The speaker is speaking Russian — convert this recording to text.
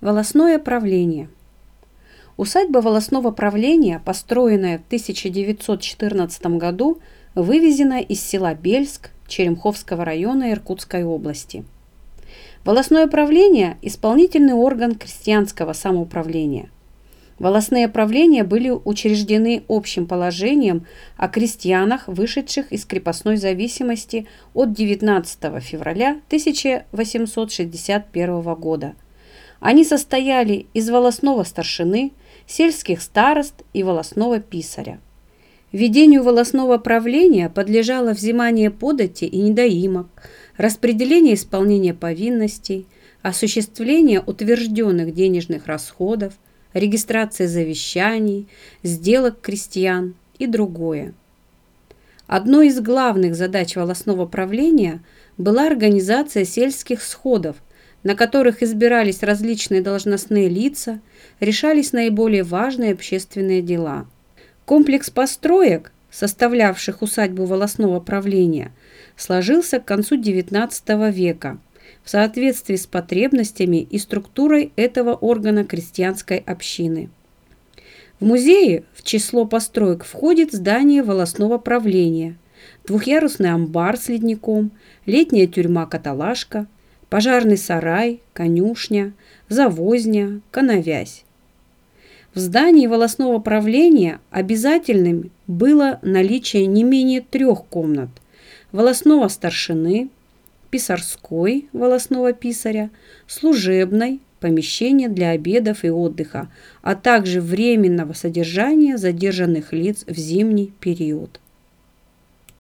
Волостное правление. Усадьба волостного правления, построенная в 1914 году, вывезена из села Бельск Черемховского района Иркутской области. Волостное правление – исполнительный орган крестьянского самоуправления. Волостные правления были учреждены общим положением о крестьянах, вышедших из крепостной зависимости от 19 февраля 1861 года. Они состояли из волостного старшины, сельских старост и волостного писаря. Ведению волостного правления подлежало взимание подати и недоимок, распределение исполнения повинностей, осуществление утвержденных денежных расходов, регистрация завещаний, сделок крестьян и другое. Одной из главных задач волостного правления была организация сельских сходов, на которых избирались различные должностные лица, решались наиболее важные общественные дела. Комплекс построек, составлявших усадьбу волостного правления, сложился к концу XIX века в соответствии с потребностями и структурой этого органа крестьянской общины. В музее в число построек входит здание волостного правления, двухъярусный амбар с ледником, летняя тюрьма-каталажка, пожарный сарай, конюшня, завозня, коновязь. В здании волостного правления обязательным было наличие не менее 3 комнат: волостного старшины, писарской волостного писаря, служебной, помещения для обедов и отдыха, а также временного содержания задержанных лиц в зимний период.